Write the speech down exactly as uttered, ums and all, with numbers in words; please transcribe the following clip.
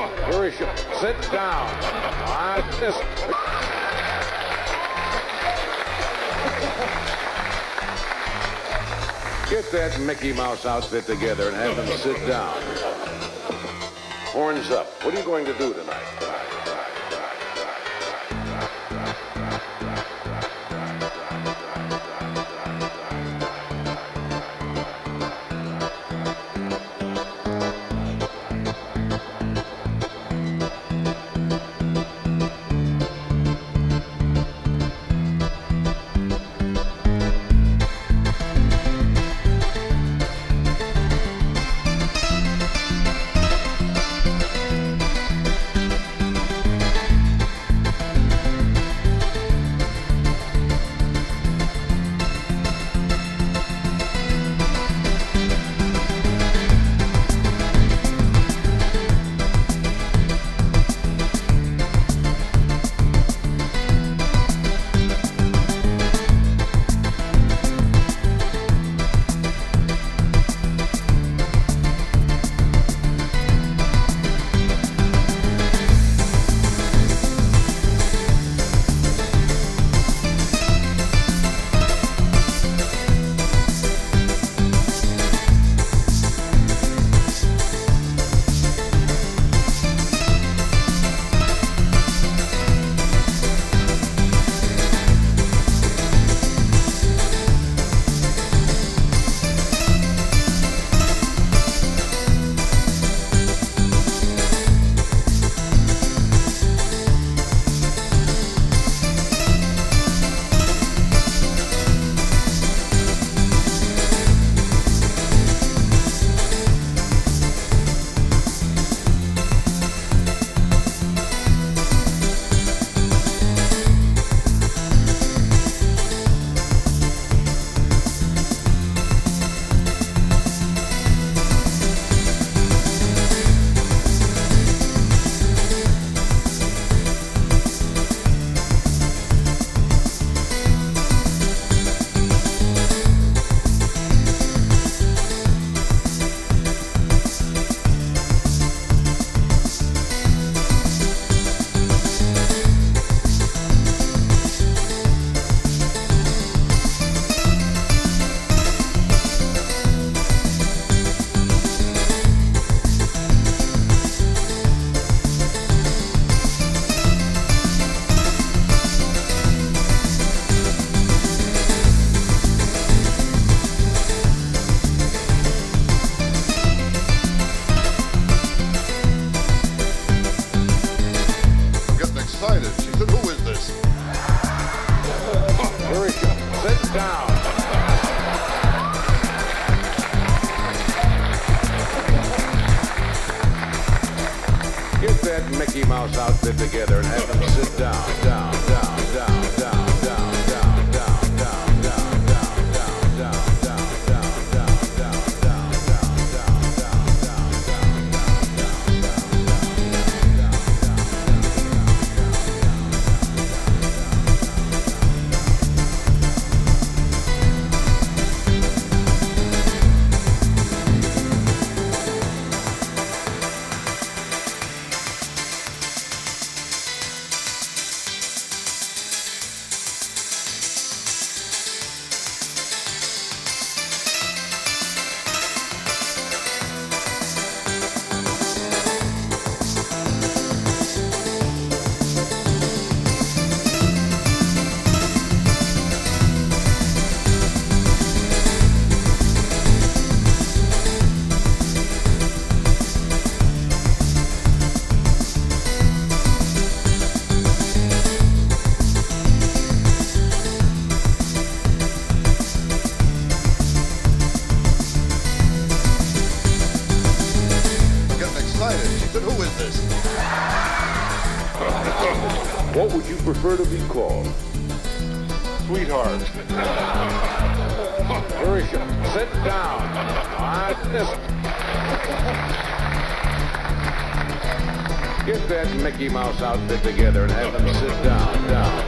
Here he should sit down. Ah, this. Get that Mickey Mouse outfit together and have them sit down. Horns up. What are you going to do tonight? Mickey Mouse outfit together and have them sit down, down, down, down, down, down, down, down, down, down, down, down, down, down, down, down, down, What would you prefer to be called? Sweetheart. Very sure. Sit down. Ah, listen. Get that Mickey Mouse outfit together and have them sit down, down.